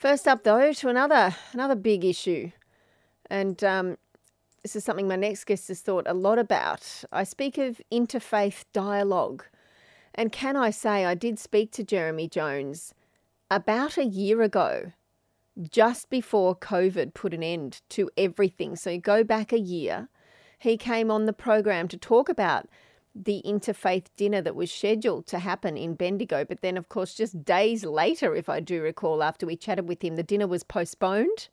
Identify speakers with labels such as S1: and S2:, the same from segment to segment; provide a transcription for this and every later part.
S1: First up, though, to another big issue, and this is something my next guest has thought a lot about. I speak of interfaith dialogue, and can I say I did speak to Jeremy Jones about a year ago, just before COVID put an end to everything. So you go back a year, he came on the program to talk about the interfaith dinner that was scheduled to happen in Bendigo. But then, of course, just days later, if I do recall, after we chatted with him, the dinner was postponed.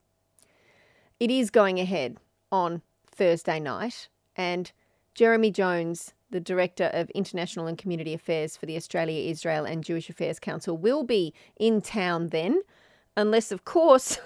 S1: It is going ahead on Thursday night. And Jeremy Jones, the Director of International and Community Affairs for the Australia, Israel and Jewish Affairs Council, will be in town then, unless, of course,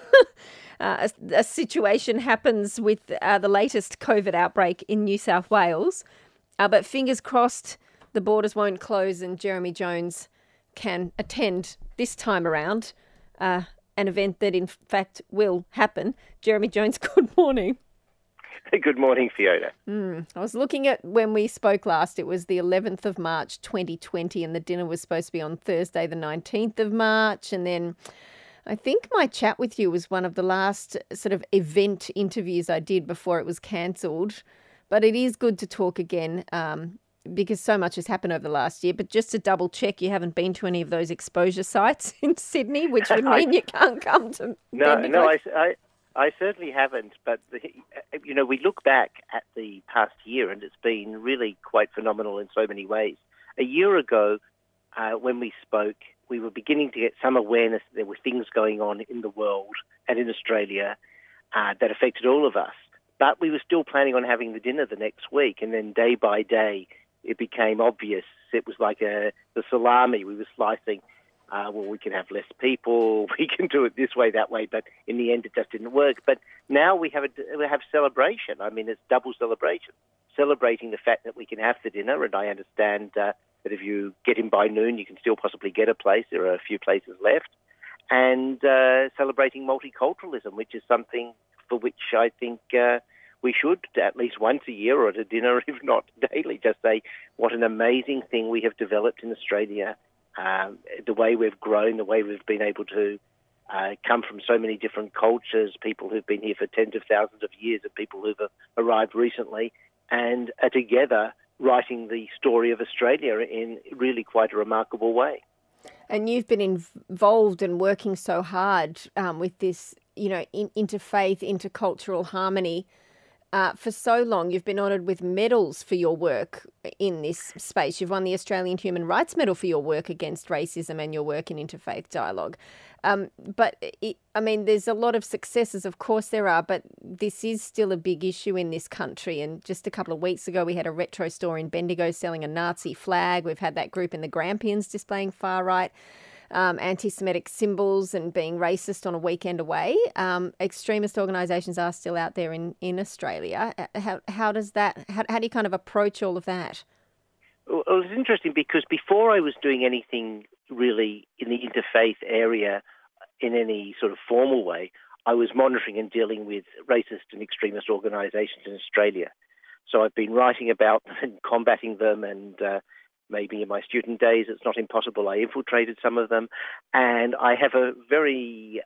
S1: a situation happens with the latest COVID outbreak in New South Wales. But fingers crossed the borders won't close and Jeremy Jones can attend this time around an event that in fact will happen. Jeremy Jones, good morning.
S2: Good morning, Fiona.
S1: I was looking at when we spoke last. It was the 11th of March 2020 and the dinner was supposed to be on Thursday the 19th of March. And then I think my chat with you was one of the last sort of event interviews I did before it was cancelled. But it is good to talk again because so much has happened over the last year. But just to double check, you haven't been to any of those exposure sites in Sydney, which would mean you can't come to Bendigo.
S2: No, I certainly haven't. But, we look back at the past year and it's been really quite phenomenal in so many ways. A year ago, when we spoke, we were beginning to get some awareness that there were things going on in the world and in Australia that affected all of us. But we were still planning on having the dinner the next week. And then day by day, it became obvious. It was like the salami we were slicing. We can have less people. We can do it this way, that way. But in the end, it just didn't work. But now we have celebration. I mean, it's double celebration. Celebrating the fact that we can have the dinner. And I understand that if you get in by noon, you can still possibly get a place. There are a few places left. And celebrating multiculturalism, which is something for which I think we should, at least once a year or at a dinner, if not daily, just say what an amazing thing we have developed in Australia, the way we've grown, the way we've been able to come from so many different cultures, people who've been here for tens of thousands of years and people who've arrived recently, and are together writing the story of Australia in really quite a remarkable way.
S1: And you've been involved and working so hard with this, interfaith, intercultural harmony for so long. You've been honoured with medals for your work in this space. You've won the Australian Human Rights Medal for your work against racism and your work in interfaith dialogue. There's a lot of successes, of course there are, but this is still a big issue in this country. And just a couple of weeks ago, we had a retro store in Bendigo selling a Nazi flag. We've had that group in the Grampians displaying far-right anti-Semitic symbols and being racist on a weekend away. Extremist organisations are still out there in Australia. How do you kind of approach all of that?
S2: Well, it's interesting because before I was doing anything really in the interfaith area in any sort of formal way, I was monitoring and dealing with racist and extremist organisations in Australia. So I've been writing about them and combating them, and maybe in my student days, it's not impossible, I infiltrated some of them. And I have a very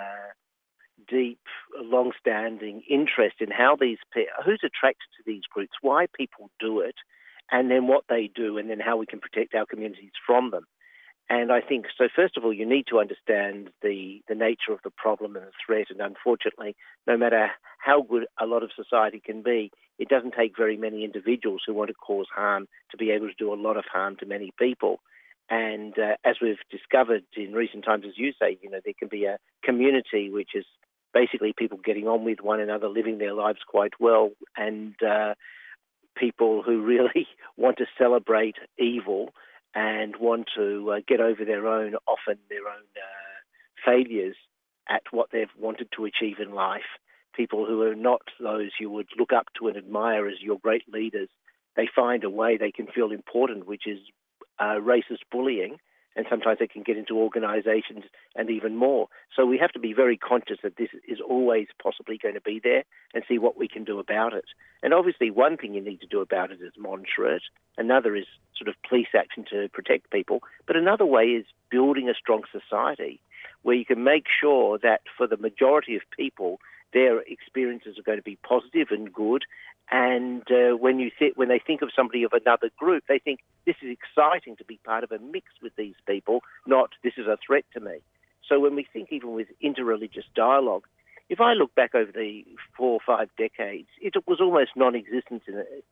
S2: deep, long-standing interest in how who's attracted to these groups, why people do it, and then what they do, and then how we can protect our communities from them. And I think, so first of all, you need to understand the nature of the problem and the threat. And unfortunately, no matter how good a lot of society can be, it doesn't take very many individuals who want to cause harm to be able to do a lot of harm to many people. And as we've discovered in recent times, as you say, there can be a community which is basically people getting on with one another, living their lives quite well, and people who really want to celebrate evil and want to get over often their own failures at what they've wanted to achieve in life. People who are not those you would look up to and admire as your great leaders. They find a way they can feel important, which is racist bullying, and sometimes they can get into organisations and even more. So we have to be very conscious that this is always possibly going to be there and see what we can do about it. And obviously one thing you need to do about it is monitor it. Another is sort of police action to protect people. But another way is building a strong society where you can make sure that for the majority of people, their experiences are going to be positive and good. And when they think of somebody of another group, they think this is exciting to be part of a mix with these people, not this is a threat to me. So when we think even with interreligious dialogue, if I look back over the 4 or 5 decades, it was almost non-existent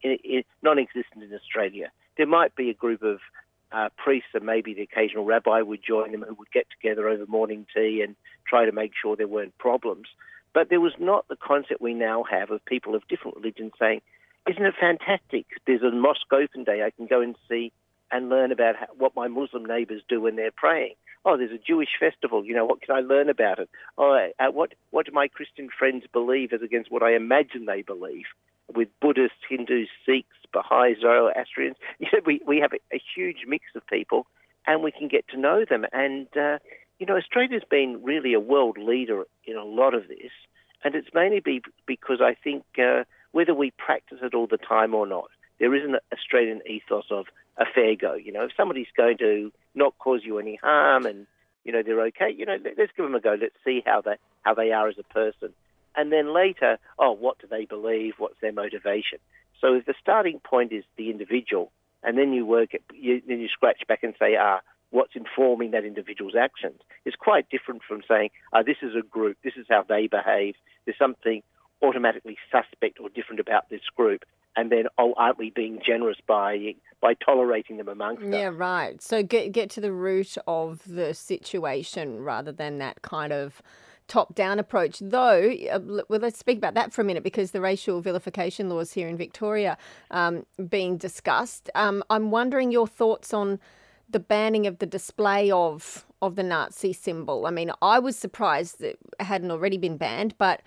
S2: in Australia. There might be a group of priests and maybe the occasional rabbi would join them who would get together over morning tea and try to make sure there weren't problems. But there was not the concept we now have of people of different religions saying, isn't it fantastic? There's a mosque open day. I can go and see and learn about what my Muslim neighbours do when they're praying. Oh, there's a Jewish festival. What can I learn about it? Oh, what do my Christian friends believe as against what I imagine they believe? With Buddhists, Hindus, Sikhs, Baha'is, Zoroastrians, we have a huge mix of people, and we can get to know them. And Australia's been really a world leader in a lot of this, and it's mainly because I think whether we practice it all the time or not, there is an Australian ethos of a fair go. If somebody's going to not cause you any harm and, they're okay, let's give them a go. Let's see how they are as a person. And then later, what do they believe? What's their motivation? So if the starting point is the individual, and then you then you scratch back and say, what's informing that individual's actions? It's quite different from saying, this is a group, this is how they behave, there's something automatically suspect or different about this group, and then, aren't we being generous by tolerating them amongst us?
S1: Yeah, right. So get to the root of the situation rather than that kind of top-down approach. Though, let's speak about that for a minute, because the racial vilification laws here in Victoria being discussed. I'm wondering your thoughts on the banning of the display of the Nazi symbol. I mean, I was surprised that it hadn't already been banned, but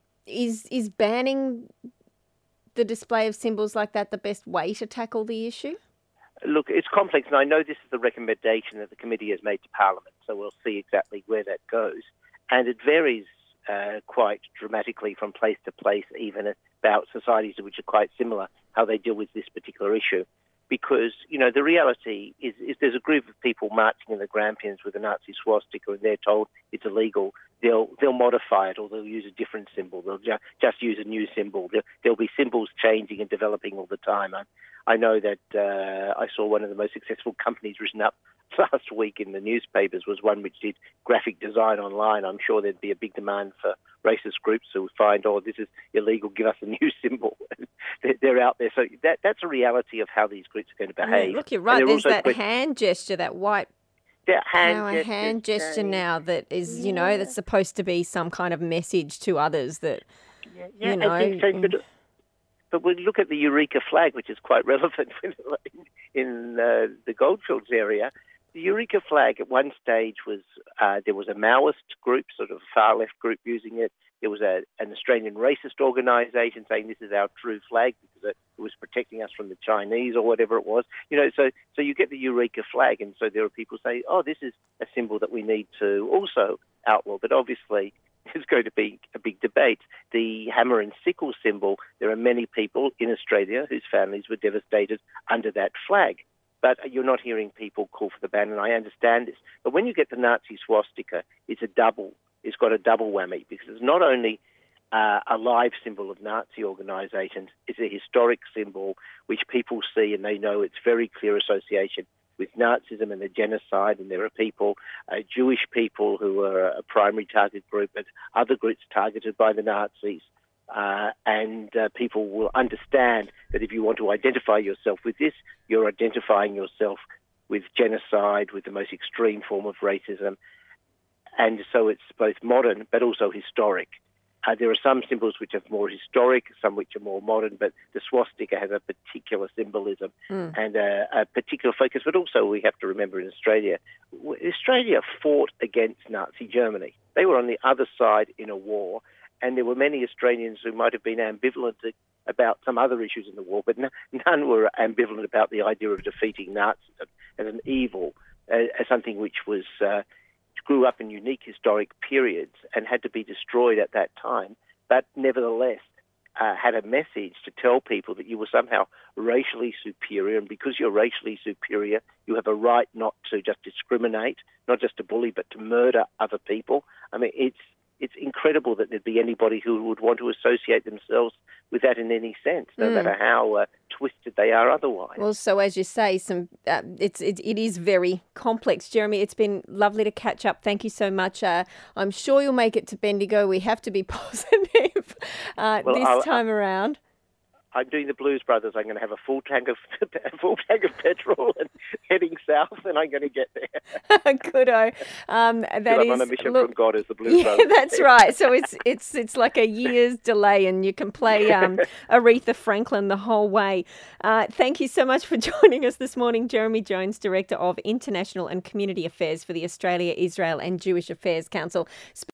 S1: is banning the display of symbols like that the best way to tackle the issue?
S2: Look, it's complex, and I know this is the recommendation that the committee has made to Parliament, so we'll see exactly where that goes. And it varies quite dramatically from place to place, even about societies which are quite similar, how they deal with this particular issue. Because, the reality is there's a group of people marching in the Grampians with a Nazi swastika and they're told it's illegal, they'll modify it, or they'll use a different symbol. They'll just use a new symbol. There'll be symbols changing and developing all the time. I know that I saw one of the most successful companies written up last week in the newspapers was one which did graphic design online. I'm sure there'd be a big demand for racist groups who would find, this is illegal, give us a new symbol. They're out there. So that's a reality of how these groups are going to behave.
S1: Look, you're right. There's that hand gesture, that white hand gesture now that is, that's supposed to be some kind of message to others that,
S2: I think so, but we look at the Eureka flag, which is quite relevant in the Goldfields area. The Eureka flag at one stage was, there was a Maoist group, sort of far-left group using it. There was an Australian racist organisation saying this is our true flag because it was protecting us from the Chinese or whatever it was. So you get the Eureka flag, and so there are people saying, this is a symbol that we need to also outlaw. But obviously, there's going to be a big debate. The hammer and sickle symbol, there are many people in Australia whose families were devastated under that flag. But you're not hearing people call for the ban, and I understand this. But when you get the Nazi swastika, it's got a double whammy, because it's not only a live symbol of Nazi organisations, it's a historic symbol which people see and they know its very clear association with Nazism and the genocide, and there are people, Jewish people who are a primary target group, but other groups targeted by the Nazis. And people will understand that if you want to identify yourself with this, you're identifying yourself with genocide, with the most extreme form of racism. And so it's both modern but also historic. There are some symbols which are more historic, some which are more modern, but the swastika has a particular symbolism and a particular focus. But also we have to remember in Australia fought against Nazi Germany. They were on the other side in a war, and there were many Australians who might have been ambivalent about some other issues in the war, but none were ambivalent about the idea of defeating Nazism as an evil, as something which was grew up in unique historic periods and had to be destroyed at that time. But nevertheless, had a message to tell people that you were somehow racially superior, and because you're racially superior, you have a right not to just discriminate, not just to bully, but to murder other people. I mean, it's incredible that there'd be anybody who would want to associate themselves with that in any sense, no matter how twisted they are otherwise.
S1: Well, so as you say, it is very complex. Jeremy, it's been lovely to catch up. Thank you so much. I'm sure you'll make it to Bendigo. We have to be positive this time around.
S2: I'm doing the Blues Brothers. I'm going to have a full tank of petrol and heading south, and I'm going to get there.
S1: Goodo.
S2: I'm on a mission from God, as the Blues Brothers.
S1: Yeah, that's right. So it's like a year's delay, and you can play Aretha Franklin the whole way. Thank you so much for joining us this morning, Jeremy Jones, Director of International and Community Affairs for the Australia, Israel and Jewish Affairs Council.